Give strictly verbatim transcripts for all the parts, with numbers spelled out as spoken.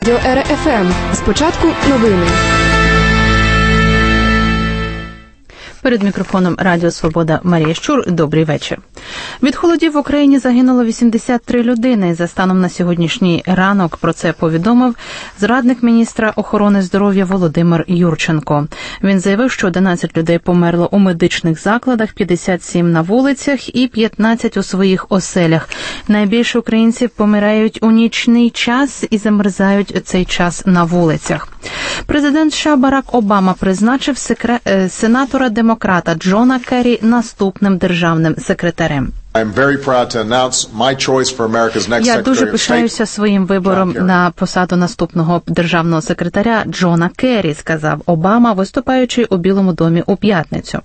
Радіо еф ем. Спочатку новини. Перед мікрофоном Радіо Свобода Марія Щур. Добрий вечір. Від холодів в Україні загинуло вісімдесят три людини. За станом на сьогоднішній ранок про це повідомив зрадник міністра охорони здоров'я Володимир Юрченко. Він заявив, що одинадцять людей померло у медичних закладах, п'ятдесят сім на вулицях і п'ятнадцять у своїх оселях. Найбільше українців помирають у нічний час і замерзають цей час на вулицях. Президент США Барак Обама призначив секре... сенатора-демократа Джона Керрі наступним державним секретарем. Я дуже пишаюся своїм вибором на посаду наступного державного секретаря Джона Керрі, сказав Обама, виступаючи у Білому домі у п'ятницю.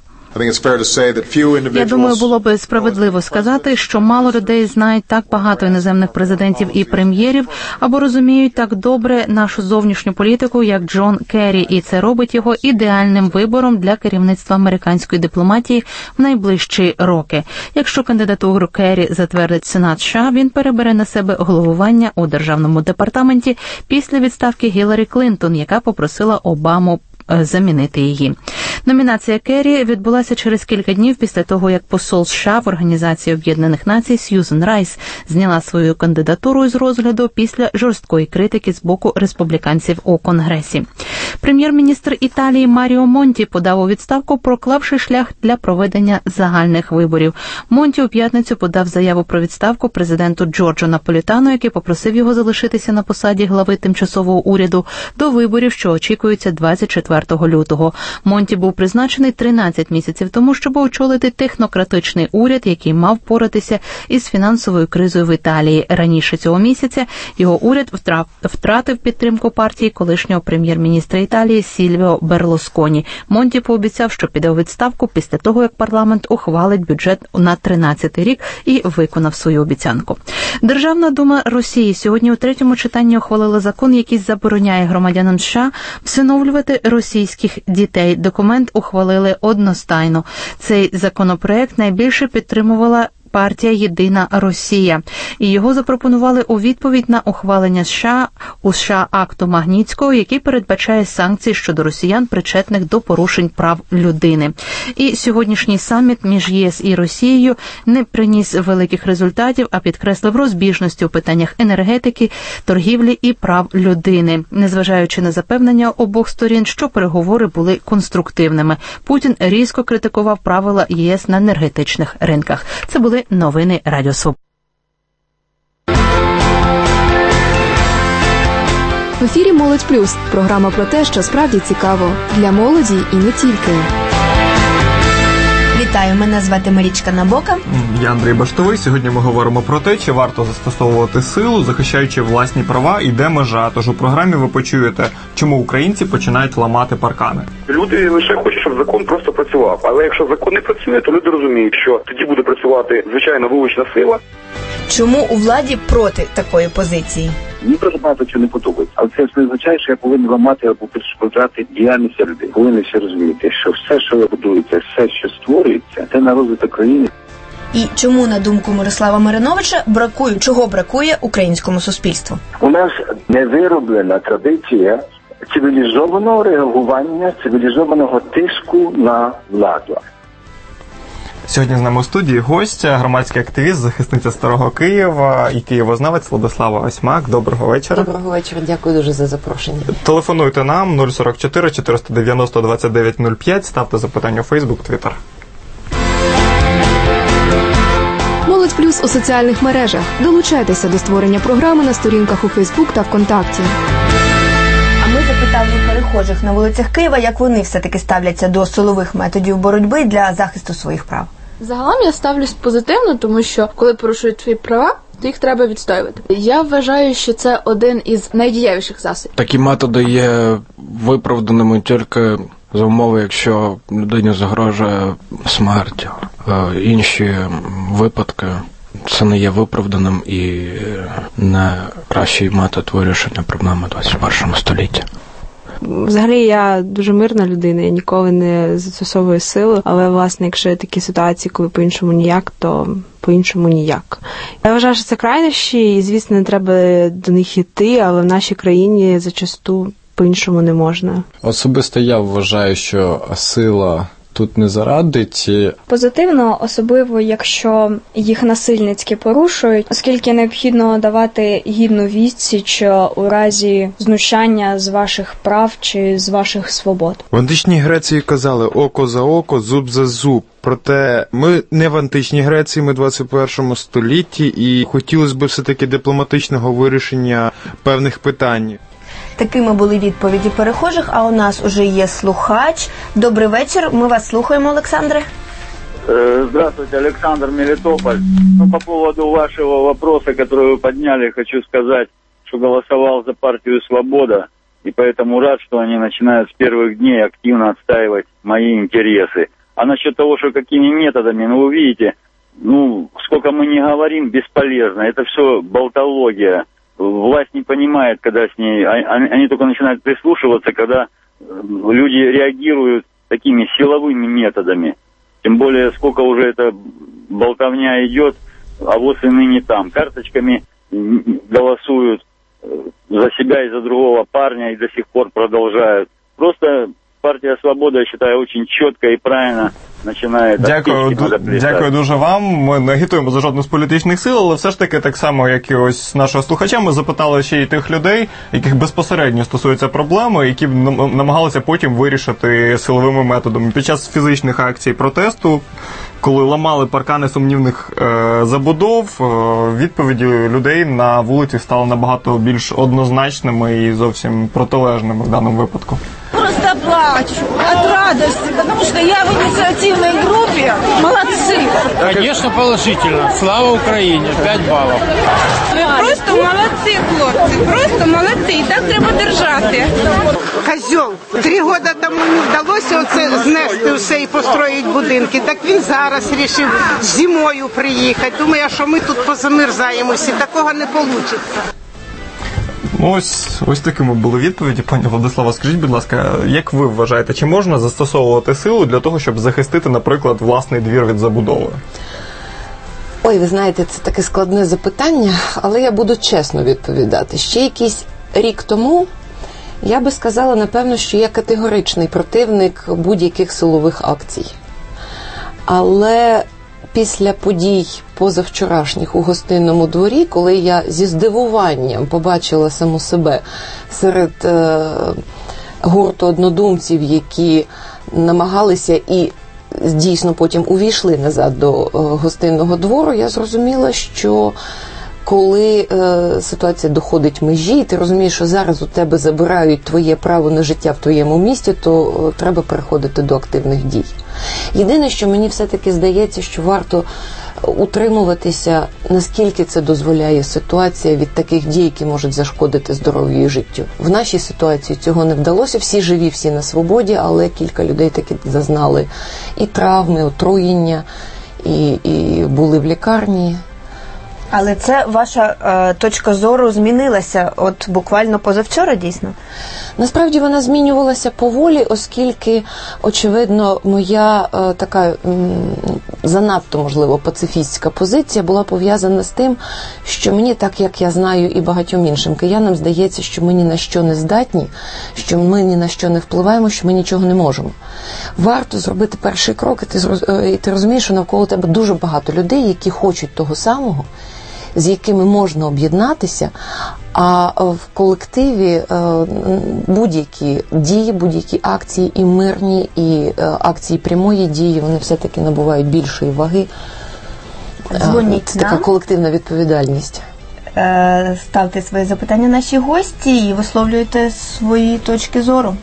Я думаю, було би справедливо сказати, що мало людей знають так багато іноземних президентів і прем'єрів, або розуміють так добре нашу зовнішню політику, як Джон Керрі, і це робить його ідеальним вибором для керівництва американської дипломатії в найближчі роки. Якщо кандидатуру Керрі затвердить Сенат США, він перебере на себе головування у Державному департаменті після відставки Гіларі Клінтон, яка попросила Обаму замінити її. Номінація Керрі відбулася через кілька днів після того, як посол США в Організації Об'єднаних Націй Сьюзен Райс зняла свою кандидатуру з розгляду після жорсткої критики з боку республіканців у Конгресі. Прем'єр-міністр Італії Маріо Монті подав у відставку, проклавши шлях для проведення загальних виборів. Монті у п'ятницю подав заяву про відставку президенту Джорджо Наполітану, який попросив його залишитися на посаді глави тимчасового уряду до виборів, що очікуються двадцять четвертого лютого. Монті був призначений тринадцять місяців тому, щоб очолити технократичний уряд, який мав поратися із фінансовою кризою в Італії. Раніше цього місяця його уряд втратив підтримку партії колишнього прем'єр-міністра Італії Сільвіо Берлусконі. Монті пообіцяв, що піде у відставку після того, як парламент ухвалить бюджет на тринадцятий рік і виконав свою обіцянку. Державна дума Росії сьогодні у третьому читанні ухвалила закон, який забороняє громадянам США всиновлювати російських дітей. Документ ухвалили одностайно. Цей законопроект найбільше підтримувала партія «Єдина Росія». І його запропонували у відповідь на ухвалення США у США акту Магнітського, який передбачає санкції щодо росіян, причетних до порушень прав людини. І сьогоднішній саміт між ЄС і Росією не приніс великих результатів, а підкреслив розбіжності у питаннях енергетики, торгівлі і прав людини. Незважаючи на запевнення обох сторін, що переговори були конструктивними. Путін різко критикував правила ЄС на енергетичних ринках. Це були новини Радіо Свобода. В ефірі «Молодь плюс» – програма про те, що справді цікаво. Для молоді і не тільки. Вітаю, мене звати Марічка Набока. Я Андрій Баштовий. Сьогодні ми говоримо про те, чи варто застосовувати силу, захищаючи власні права, і де межа. Тож у програмі ви почуєте, чому українці починають ламати паркани. Люди лише хочуть, щоб закон просто працював. Але якщо закон не працює, то люди розуміють, що тоді буде працювати звичайна вулична сила. Чому у владі проти такої позиції? Мені дуже багато чого не подобається. Але це не означає, що я повинен ламати або перешкоджати діяльність людей. Повинен всі розуміти, що все, що будується, все, що створюється, це на розвиток країни. І чому, на думку Мирослава Мариновича, бракує, чого бракує українському суспільству? У нас не вироблена традиція цивілізованого реагування, цивілізованого тиску на владу. Сьогодні з нами у студії гостя, громадський активіст, захисниця Старого Києва і києвознавець Владислава Осьмак. Доброго вечора. Доброго вечора, дякую дуже за запрошення. Телефонуйте нам нуль сорок чотири чотириста дев'яносто двадцять дев'ять нуль п'ять, ставте запитання у Фейсбук, Твіттер. «Молодь плюс» у соціальних мережах. Долучайтеся до створення програми на сторінках у Фейсбук та ВКонтакті. Ми запитали у перехожих на вулицях Києва, як вони все-таки ставляться до силових методів боротьби для захисту своїх прав. Загалом я ставлюсь позитивно, тому що коли порушують твої права, то їх треба відстоювати. Я вважаю, що це один із найдієвіших засобів. Такі методи є виправданими тільки за умови, якщо людині загрожує смерть. Інші випадки це не є виправданим і не кращий метод вирішення проблеми в двадцять першому столітті. Взагалі я дуже мирна людина, я ніколи не застосовую силу, але, власне, якщо є такі ситуації, коли по-іншому ніяк, то по-іншому ніяк. Я вважаю, що це крайнощі, і, звісно, не треба до них йти, але в нашій країні зачасту по-іншому не можна. Особисто я вважаю, що сила тут не зарадить. Позитивно, особливо, якщо їх насильницьки порушують, оскільки необхідно давати гідну відсіч у разі знущання з ваших прав чи з ваших свобод. В античній Греції казали «око за око, зуб за зуб». Проте ми не в античній Греції, ми в двадцять першому столітті, і хотілося б все-таки дипломатичного вирішення певних питань. Такими були відповіді перехожих, а у нас уже є слухач. Добрий вечір, ми вас слухаємо, Олександре. Здравствуйте, Александр, Мелитополь. Ну, по поводу вашего вопроса, который вы подняли, хочу сказать, что голосовал за партию «Свобода», и поэтому рад, что они начинают с первых дней активно отстаивать мои интересы. А насчет того, что какими методами, ну, вы видите, ну, сколько мы не говорим, бесполезно, это все болтология. Власть не понимает, когда с ней... Они только начинают прислушиваться, когда люди реагируют такими силовыми методами. Тем более, сколько уже эта болтовня идет, а вот и ныне там. Карточками голосуют за себя и за другого парня и до сих пор продолжают. Просто партия «Свобода», я считаю, очень четко и правильно починає. Дякую, дякую дуже вам. Ми не агітуємо за жодну з політичних сил, але все ж таки, так само, як і ось нашого слухача, ми запитали ще й тих людей, яких безпосередньо стосуються проблеми, які б намагалися потім вирішити силовими методами. Під час фізичних акцій протесту, коли ламали паркани сумнівних е, забудов, е, відповіді людей на вулиці стали набагато більш однозначними і зовсім протилежними в даному випадку. Просто плачу от радости, потому что я в инициативной группе. Молодцы! Конечно, положительно. Слава Украине. п'ять балів. Ви просто молодці, хлопці. Просто молодці. І так треба держати. Козьол. Три роки тому не вдалося оце знести все і построїти будинки. Так він зараз вирішив зимою приїхати. Думаю, що ми тут позамерзаємося. Такого не вийде. Ось, ось такими були відповіді. Пані Владислава, скажіть, будь ласка, як ви вважаєте, чи можна застосовувати силу для того, щоб захистити, наприклад, власний двір від забудови? Ой, ви знаєте, це таке складне запитання, але я буду чесно відповідати. Ще якийсь рік тому я би сказала, напевно, що я категоричний противник будь-яких силових акцій. Але після подій позавчорашніх у Гостинному дворі, коли я зі здивуванням побачила саму себе серед е, гурту однодумців, які намагалися і дійсно потім увійшли назад до е, Гостинного двору, я зрозуміла, що коли е, ситуація доходить межі, і ти розумієш, що зараз у тебе забирають твоє право на життя в твоєму місті, то е, треба переходити до активних дій. Єдине, що мені все-таки здається, що варто утримуватися, наскільки це дозволяє ситуація, від таких дій, які можуть зашкодити здоров'ю і життю. В нашій ситуації цього не вдалося. Всі живі, всі на свободі, але кілька людей таки зазнали і травми, отруєння, і, і були в лікарні. Але це ваша е, точка зору змінилася от буквально позавчора, дійсно? Насправді вона змінювалася поволі, оскільки, очевидно, моя е, така м, занадто, можливо, пацифістська позиція була пов'язана з тим, що мені, так як я знаю і багатьом іншим киянам, здається, що ми ні на що не здатні, що ми ні на що не впливаємо, що ми нічого не можемо. Варто зробити перший крок, і ти, і ти розумієш, що навколо тебе дуже багато людей, які хочуть того самого, з якими можна об'єднатися, а в колективі будь-які дії, будь-які акції, і мирні, і акції прямої дії, вони все-таки набувають більшої ваги. Дзвоніть Це така колективна відповідальність. Ставте свої запитання нашій гості і висловлюйте свої точки зору.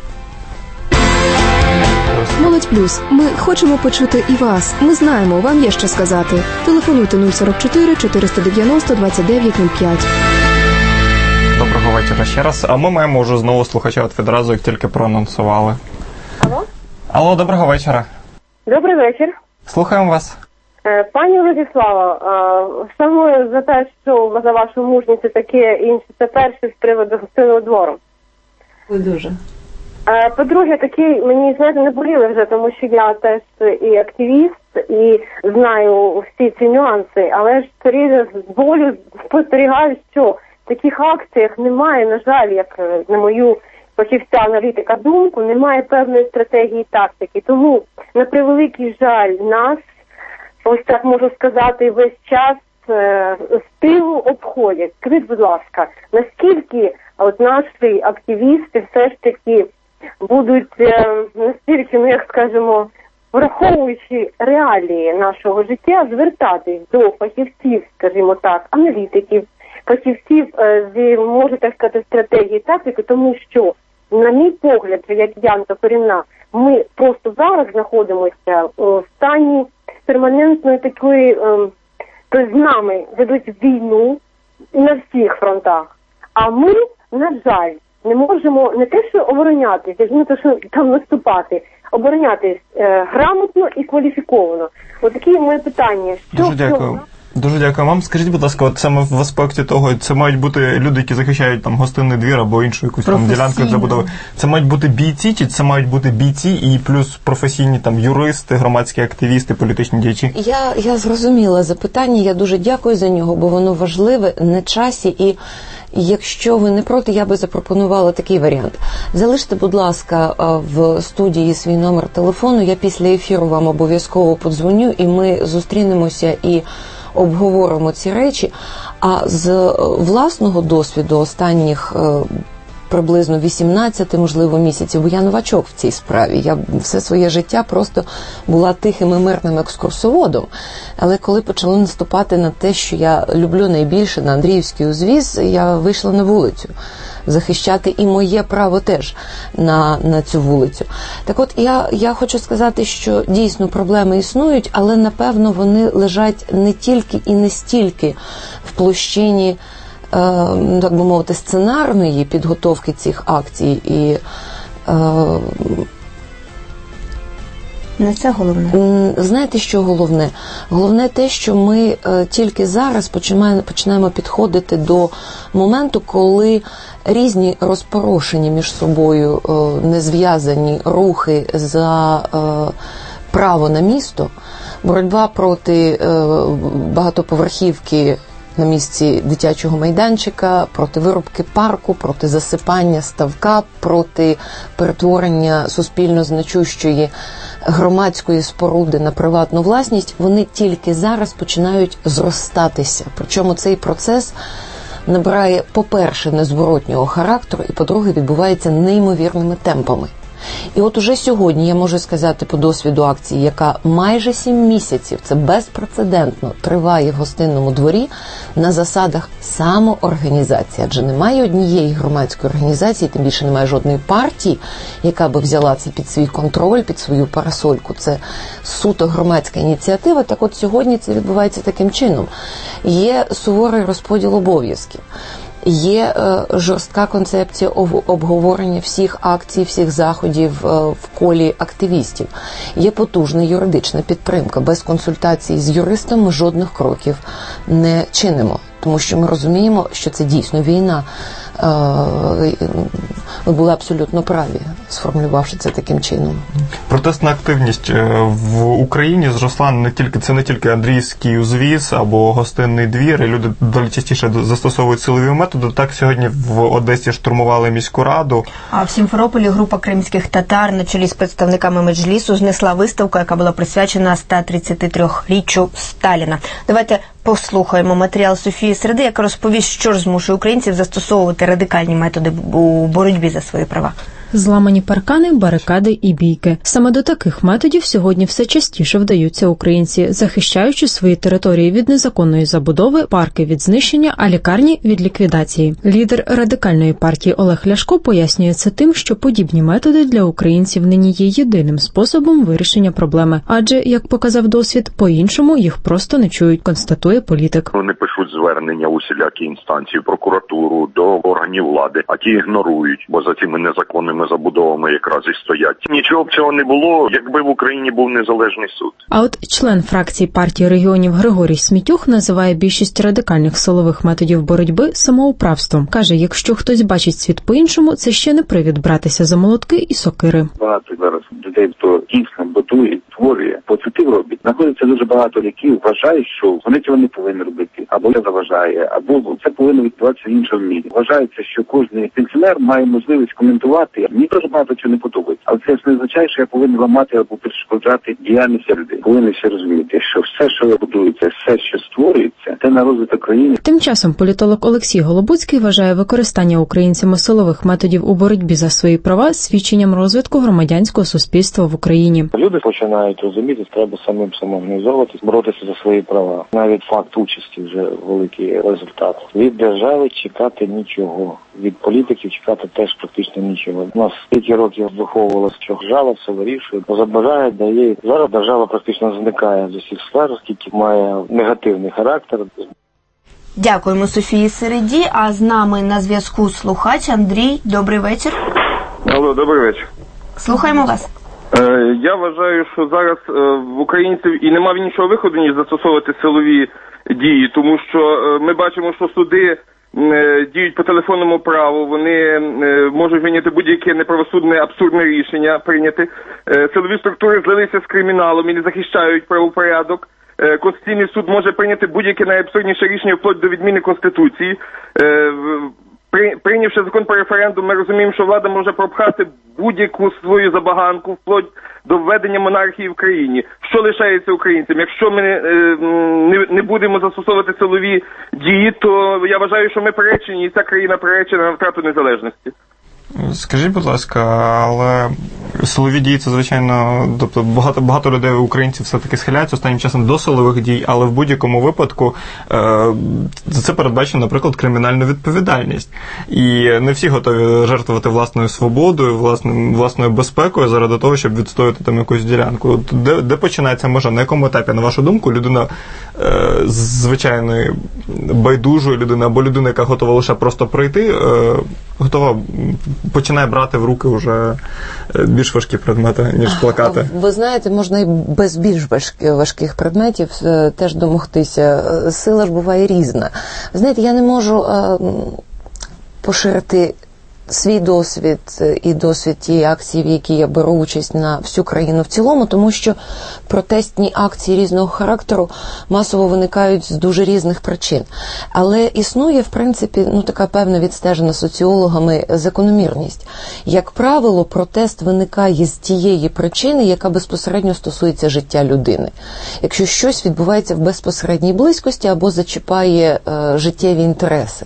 Молодь Плюс. Ми хочемо почути і вас. Ми знаємо, вам є що сказати. Телефонуйте нуль сорок чотири чотириста дев'яносто двадцять дев'ять нуль п'ять. Доброго вечора ще раз. А ми маємо вже знову слухача от відразу, як тільки проанонсували. Алло? Алло, доброго вечора. Добрий вечір. Слухаємо вас. Пані Владислава, саме за те, що за вашу мужність і таке інше, це перше з приводу Гостинного двору. Дуже. По-друге, такий, мені, знаєте, не боліли вже, тому що я теж і активіст, і знаю всі ці нюанси, але ж все рівно з болю спостерігаю, що в таких акціях немає, на жаль, як на мою фахівця-аналітика думку, немає певної стратегії і тактики. Тому, на превеликий жаль, нас, ось так можу сказати, весь час е, з тилу обходять. Скажіть, будь ласка, наскільки от наші активісти все ж таки будуть е, настільки, ну як скажемо, враховуючи реалії нашого життя, звертатись до фахівців, скажімо так, аналітиків, фахівців е, з, можу так сказати, стратегії тактики, тому що, на мій погляд, як Янка Корінна, ми просто зараз знаходимося в стані перманентної такої, е, тобто з нами ведуть війну на всіх фронтах, а ми, на жаль, не можемо не те, що оборонятися, не те, що там наступати, оборонятись е, грамотно і кваліфіковано. Ось такі моє питання. Що Дуже дякую. цього? Дуже дякую вам. Скажіть, будь ласка, от саме в аспекті того, це мають бути люди, які захищають там гостинний двір або іншу якусь там ділянку забудови. Це мають бути бійці, чи це мають бути бійці і плюс професійні там юристи, громадські активісти, політичні діячі? Я, я зрозуміла запитання, я дуже дякую за нього, бо воно важливе, на часі, і якщо ви не проти, я би запропонувала такий варіант. Залиште, будь ласка, в студії свій номер телефону, я після ефіру вам обов'язково подзвоню, і ми зустрінемося і обговоримо ці речі. А з власного досвіду останніх приблизно вісімнадцять, можливо, місяців, бо я новачок в цій справі. Я все своє життя просто була тихим і мирним екскурсоводом. Але коли почали наступати на те, що я люблю найбільше, на Андріївський узвіз, я вийшла на вулицю. Захищати і моє право теж на, на цю вулицю. Так от, я, я хочу сказати, що дійсно проблеми існують, але, напевно, вони лежать не тільки і не стільки в площині, так би мовити, сценарної підготовки цих акцій і е, не це головне. Знаєте, що головне? Головне те, що ми е, тільки зараз починаємо, починаємо підходити до моменту, коли різні розпорошені між собою е, незв'язані рухи за е, право на місто, боротьба проти е, багатоповерхівки на місці дитячого майданчика, проти вирубки парку, проти засипання ставка, проти перетворення суспільно значущої громадської споруди на приватну власність, вони тільки зараз починають зростатися. Причому цей процес набирає, по-перше, незворотнього характеру, і, по-друге, відбувається неймовірними темпами. І от уже сьогодні я можу сказати по досвіду акції, яка майже сім місяців, це безпрецедентно, триває в гостинному дворі на засадах самоорганізації. Адже немає однієї громадської організації, тим більше немає жодної партії, яка би взяла це під свій контроль, під свою парасольку. Це суто громадська ініціатива. Так от сьогодні це відбувається таким чином. Є суворий розподіл обов'язків. Є е, жорстка концепція обговорення всіх акцій, всіх заходів е, в колі активістів. Є потужна юридична підтримка. Без консультацій з юристом ми жодних кроків не чинимо. Тому що ми розуміємо, що це дійсно війна. Ви були абсолютно праві, сформулювавши це таким чином. Протестна активність в Україні зросла не тільки, це не тільки Андріївський узвіз або гостинний двір, і люди далі частіше застосовують силові методи. Так, сьогодні в Одесі штурмували міську раду. А в Сімферополі група кримських татар на чолі з представниками Меджлісу знесла виставку, яка була присвячена сто тридцятитриріччю Сталіна. Давайте послухаємо матеріал Софії Середи, яка розповість, що ж змушує українців застосовувати радикальні методи у боротьбі за свої права. Зламані паркани, барикади і бійки. Саме до таких методів сьогодні все частіше вдаються українці, захищаючи свої території від незаконної забудови, парки від знищення, а лікарні від ліквідації. Лідер радикальної партії Олег Ляшко пояснює це тим, що подібні методи для українців нині є єдиним способом вирішення проблеми. Адже, як показав досвід, по-іншому їх просто не чують, констатує політик. Вони пишуть звернення у всілякі інстанції, прокуратуру, до органів влади, а ті ігнорують, бо за цими незаконними незаконними забудовами якраз і стоять. Нічого б цього не було, якби в Україні був незалежний суд. А от член фракції партії регіонів Григорій Смітюх називає більшість радикальних силових методів боротьби самоуправством. Каже, якщо хтось бачить світ по-іншому, це ще не привід братися за молотки і сокири. Багато зараз людей, хто дійсно будує, творює, позитив робить. Знаходиться дуже багато, які вважають, що вони цього не повинні робити, або це заважає, або це повинно відбуватися в іншому мірі. Вважається, що кожен пенсіонер має можливість коментувати. Мені дуже багато чого не подобається. Але це ж не означає, що я повинен ламати або перешкоджати діяльність людей. Повинні всі розуміти, що все, що будується, все, що створюється, це на розвиток країни. Тим часом політолог Олексій Голобуцький вважає використання українцями силових методів у боротьбі за свої права свідченням розвитку громадянського суспільства в Україні. Люди починають розуміти, що треба самим самоорганізовуватися, боротися за свої права. Навіть факт участі вже великий результат. Від держави чекати нічого. Від політиків чекати теж практично нічого. У нас стільки років виховувалося, що держава все вирішує, забирає, дає. Зараз держава практично зникає з усіх сфер, оскільки має негативний характер. Дякуємо Софії Середі, а з нами на зв'язку слухач Андрій. Добрий вечір. Алло, добрий вечір. Слухаємо вас. Е, я вважаю, що зараз е, в українців і немає іншого виходу, ніж застосовувати силові дії, тому що е, ми бачимо, що суди е, діють по телефонному праву, вони е, можуть прийняти будь-яке неправосудне, абсурдне рішення прийняти. Е, силові структури злилися з криміналом і не захищають правопорядок. Е, Конституційний суд може прийняти будь-яке найабсурдніше рішення вплоть до відміни Конституції. Е, При, прийнявши закон про референдум, ми розуміємо, що влада може пропхати будь-яку свою забаганку вплоть до введення монархії в країні. Що лишається українцям? Якщо ми е, не, не будемо застосовувати силові дії, то я вважаю, що ми приречені, і ця країна приречена на втрату незалежності. Скажіть, будь ласка, але силові дії, це, звичайно, тобто багато, багато людей, українців, все-таки схиляються останнім часом до силових дій, але в будь-якому випадку е, за це передбачено, наприклад, кримінальну відповідальність. І не всі готові жертвувати власною свободою, власним, власною безпекою заради того, щоб відстояти там якусь ділянку. Де, де починається межа? На якому етапі, на вашу думку, людина е, звичайної байдужої людини або людина, яка готова лише просто пройти, е, готова починає брати в руки вже більш важкі предмети, ніж плакати? Ви знаєте, можна і без більш важких предметів теж домогтися. Сила ж буває різна. Ви знаєте, я не можу поширити свій досвід і досвід тієї акції, в якій я беру участь на всю країну в цілому, тому що протестні акції різного характеру масово виникають з дуже різних причин. Але існує, в принципі, ну, така певна відстежена соціологами закономірність. Як правило, протест виникає з тієї причини, яка безпосередньо стосується життя людини. Якщо щось відбувається в безпосередній близькості або зачіпає е, життєві інтереси.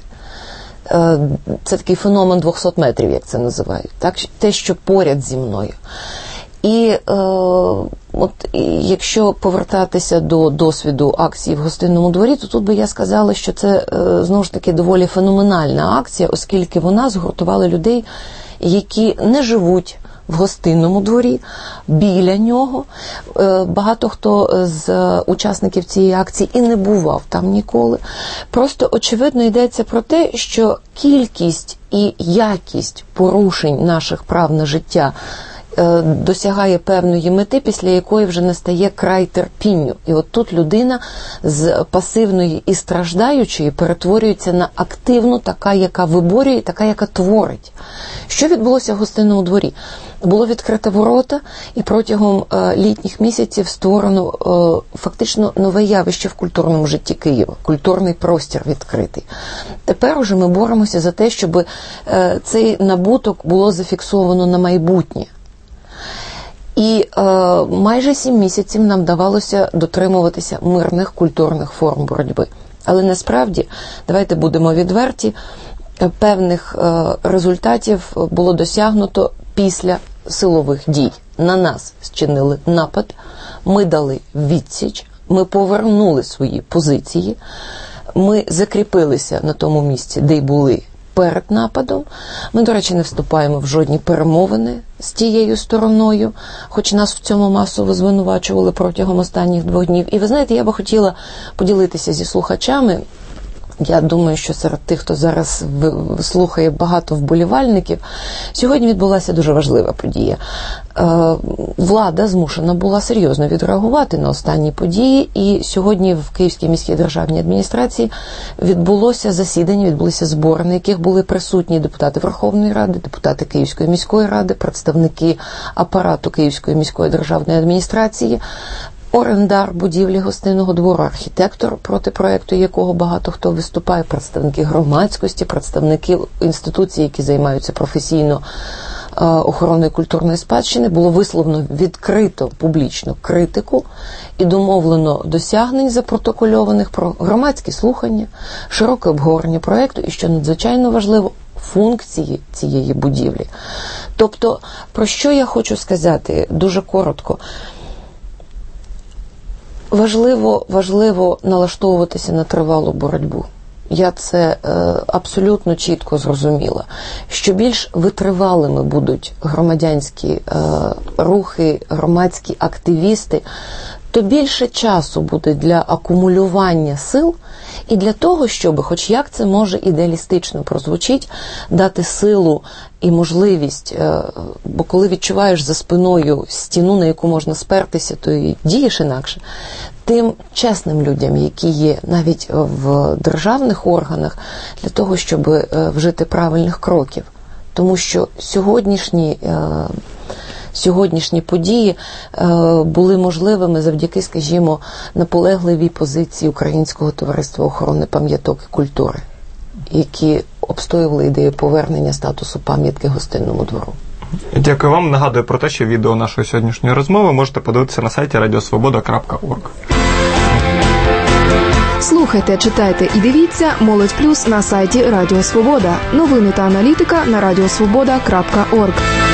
Це такий феномен двохсот метрів, як це називають. Так? Те, що поряд зі мною. І е, от, і якщо повертатися до досвіду акції в Гостинному дворі, то тут би я сказала, що це, е, знову ж таки, доволі феноменальна акція, оскільки вона згуртувала людей, які не живуть в Гостинному дворі, біля нього. Багато хто з учасників цієї акції і не бував там ніколи. Просто, очевидно, йдеться про те, що кількість і якість порушень наших прав на життя досягає певної мети, після якої вже настає край терпінню. І от тут людина з пасивної і страждаючої перетворюється на активну, така, яка виборює, така, яка творить. Що відбулося в Гостинному дворі? Було відкрите ворота, і протягом е, літніх місяців створено е, фактично нове явище в культурному житті Києва. Культурний простір відкритий. Тепер уже ми боремося за те, щоб е, цей набуток було зафіксовано на майбутнє. І е, майже сім місяців нам вдавалося дотримуватися мирних культурних форм боротьби. Але насправді, давайте будемо відверті, певних е, результатів було досягнуто після силових дій. На нас зчинили напад, ми дали відсіч, ми повернули свої позиції, ми закріпилися на тому місці, де й були перед нападом. Ми, до речі, не вступаємо в жодні перемовини з тією стороною, хоч нас в цьому масово звинувачували протягом останніх двох днів. І ви знаєте, я би хотіла поділитися зі слухачами Я думаю, що серед тих, хто зараз слухає багато вболівальників, сьогодні відбулася дуже важлива подія. Влада змушена була серйозно відреагувати на останні події, і сьогодні в Київській міській державній адміністрації відбулося засідання, відбулися збори, на яких були присутні депутати Верховної Ради, депутати Київської міської ради, представники апарату Київської міської державної адміністрації, орендар будівлі гостинного двору, архітектор, проти проєкту якого багато хто виступає, представники громадськості, представники інституцій, які займаються професійно охороною культурної спадщини. Було висловлено відкрито публічно критику і домовлено досягнень запротокольованих про громадські слухання, широке обговорення проєкту і, що надзвичайно важливо, функції цієї будівлі. Тобто, про що я хочу сказати дуже коротко. Важливо, важливо налаштовуватися на тривалу боротьбу. Я це е, абсолютно чітко зрозуміла. Що більш витривалими будуть громадянські е, рухи, громадські активісти, то більше часу буде для акумулювання сил і для того, щоб, хоч як це може ідеалістично прозвучить, дати силу і можливість, бо коли відчуваєш за спиною стіну, на яку можна спертися, то і дієш інакше, тим чесним людям, які є навіть в державних органах, для того, щоб вжити правильних кроків. Тому що сьогоднішні Сьогоднішні події е, були можливими завдяки, скажімо, наполегливій позиції Українського товариства охорони пам'яток і культури, які обстоювали ідею повернення статусу пам'ятки гостинному двору. Дякую вам. Нагадую про те, що відео нашої сьогоднішньої розмови можете подивитися на сайті радіосвобода крапка орг. Слухайте, читайте і дивіться «Молодь плюс» на сайті Радіо Свобода. Новини та аналітика на радіосвобода крапка орг.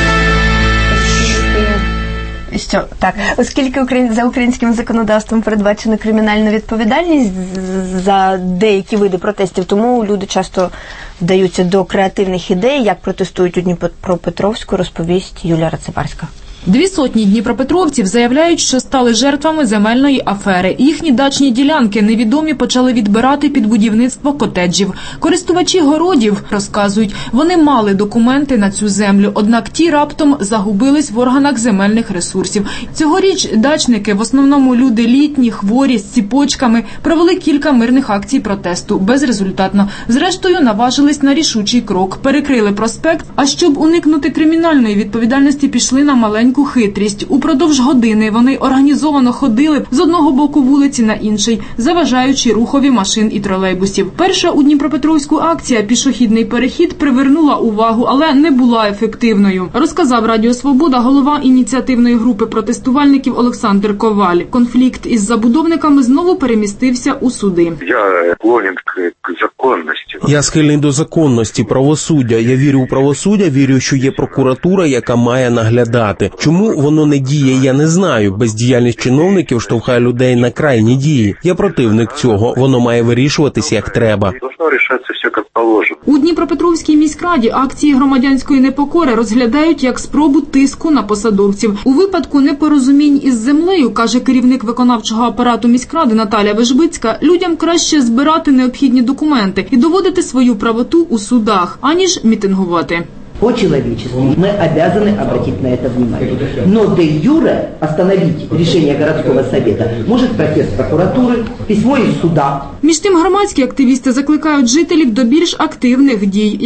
Що так, оскільки за українським законодавством передбачена кримінальна відповідальність за деякі види протестів, тому люди часто вдаються до креативних ідей, як протестують у Дніпропетровську, розповість Юлія Рацибарська. Дві сотні дніпропетровців заявляють, що стали жертвами земельної афери. Їхні дачні ділянки невідомі почали відбирати під будівництво котеджів. Користувачі городів розказують, вони мали документи на цю землю, однак ті раптом загубились в органах земельних ресурсів. Цьогоріч дачники, в основному люди літні, хворі, з ціпочками, провели кілька мирних акцій протесту, безрезультатно. Зрештою, наважились на рішучий крок, перекрили проспект, а щоб уникнути кримінальної відповідальності, пішли на маленьку хитрість. Упродовж години вони організовано ходили з одного боку вулиці на інший, заважаючи рухові машин і тролейбусів. Перша у Дніпропетровську акція «Пішохідний перехід» привернула увагу, але не була ефективною. Розказав Радіо Свобода голова ініціативної групи протестувальників Олександр Коваль. Конфлікт із забудовниками знову перемістився у суди. Я склонен к законності. Я схильний до законності, правосуддя. Я вірю у правосуддя, вірю, що є прокуратура, яка має наглядати. Чому воно не діє, я не знаю. Бездіяльність чиновників штовхає людей на крайні дії. Я противник цього. Воно має вирішуватися як треба. У Дніпропетровській міськраді акції громадянської непокори розглядають як спробу тиску на посадовців. У випадку непорозумінь із землею, каже керівник виконавчого апарату міськради Наталя Вежбицька, людям краще збирати необхідні документи і доводити свою правоту у судах, аніж мітингувати. По-человечески мы обязаны обратить на это внимание. Но де юре остановить решение городского совета может протест прокуратуры, письмо из суда. Між тим громадські активісти закликають жителів до більш активних дій.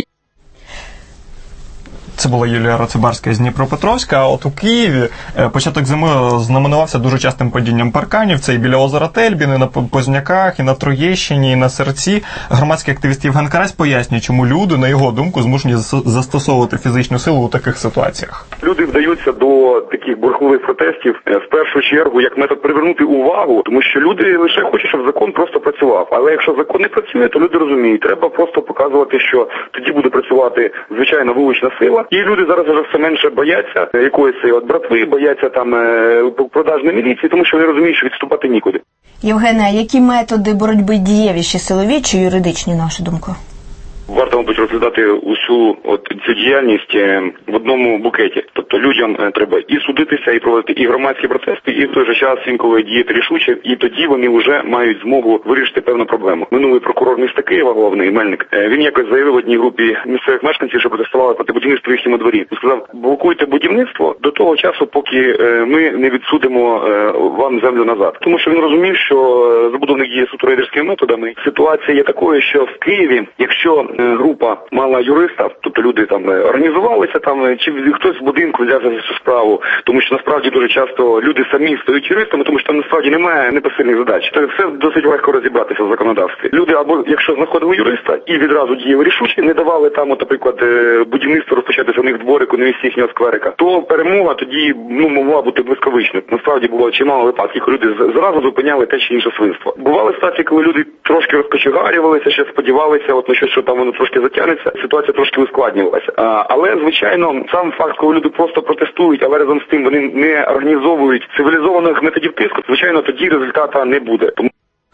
Це була Юлія Рацибарська з Дніпропетровська, а от у Києві початок зими знаменувався дуже частим падінням парканів. Це і біля озера Тельбін, і на Позняках, і на Троєщині, і на Серці. Громадський активіст Євген Карась пояснює, чому люди, на його думку, змушені застосовувати фізичну силу у таких ситуаціях. Люди вдаються до таких бурхливих протестів в першу чергу як метод привернути увагу, тому що люди лише хочуть, щоб закон просто працював. Але якщо закон не працює, то люди розуміють, треба просто показувати, що тоді буде працювати звичайна вулична сила. І люди зараз вже все менше бояться якоїсь от братви, бояться там продажної міліції, тому що вони розуміють, що відступати нікуди. Євгене, які методи боротьби дієвіші, силові чи юридичні, на вашу думку? Варто, мабуть, розглядати усю от цю діяльність в одному букеті. Тобто людям треба і судитися, і проводити і громадські протести, і в той же час інколи діяти рішуче, і тоді вони вже мають змогу вирішити певну проблему. Минулий прокурор міста Києва, головний Мельник, він якось заявив в одній групі місцевих мешканців, що протестували проти будівництва в їхньому дворі. Він сказав: блокуйте будівництво до того часу, поки ми не відсудимо вам землю назад. Тому що він розумів, що забудовник діє суто рейдерськими методами. Ситуація є такою, що в Києві, якщо група мала юриста, тобто люди там організувалися там, чи хтось в будинку взявся за цю справу, тому що насправді дуже часто люди самі стають юристами, тому що там насправді немає непосильних задач. То все досить легко розібратися в законодавстві. Люди або якщо знаходили юриста і відразу діяли рішуче, не давали там, от, наприклад, будівництво розпочатися у них в дворику, не місці їхнього скверика, то перемога тоді ну могла бути блискавичною. Насправді було чимало випадків, коли люди зразу зупиняли те чи інше свинство. Бували ситуації, коли люди трошки розкочегарювалися, ще сподівалися, от на щось, що там воно трошки затягнеться, ситуація трошки ускладнювалася. А, але, звичайно, сам факт, коли люди просто протестують, але разом з тим вони не організовують цивілізованих методів тиску, звичайно, тоді результату не буде. Тому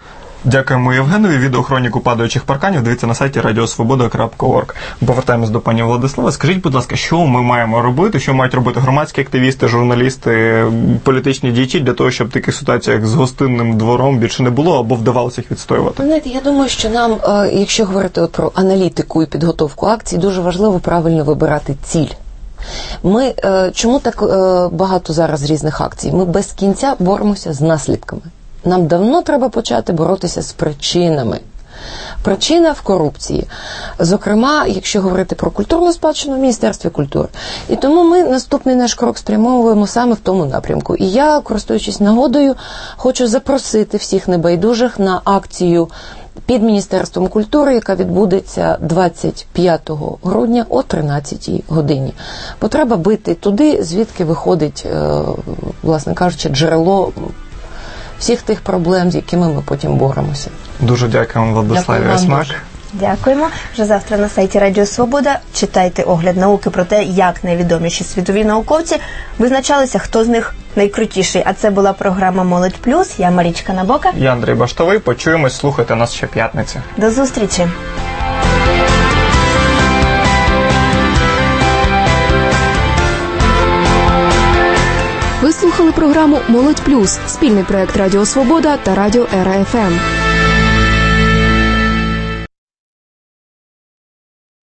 Дякуємо Євгенові. Відеохроніку падаючих парканів дивіться на сайті радіо свобода крапка орг. Повертаємось до пані Владислава. Скажіть, будь ласка, що ми маємо робити, що мають робити громадські активісти, журналісти, політичні діячі для того, щоб таких ситуацій, як з гостинним двором, більше не було або вдавалося їх відстоювати? Знаєте, я думаю, що нам, якщо говорити от про аналітику і підготовку акцій, дуже важливо правильно вибирати ціль. Ми, чому так багато зараз різних акцій? Ми без кінця боремося з наслідками. Нам давно треба почати боротися з причинами. Причина в корупції. Зокрема, якщо говорити про культурну спадщину в Міністерстві культури. І тому ми наступний наш крок спрямовуємо саме в тому напрямку. І я, користуючись нагодою, хочу запросити всіх небайдужих на акцію під Міністерством культури, яка відбудеться двадцять п'ятого грудня о тринадцятій годині. Бо треба бити туди, звідки виходить, власне кажучи, джерело всіх тих проблем, з якими ми потім боремося. Дуже дякуємо, Владиславі Осьмак. Дякуємо. Вже завтра на сайті Радіо Свобода читайте огляд науки про те, як найвідоміші світові науковці визначалися, хто з них найкрутіший. А це була програма «Молодь плюс». Я Марічка Набока. Я Андрій Баштовий. Почуємось, слухайте нас щоп'ятниці. До зустрічі. Ви слухали програму «Молодь плюс» – спільний проект Радіо Свобода та Радіо Ера еф ем.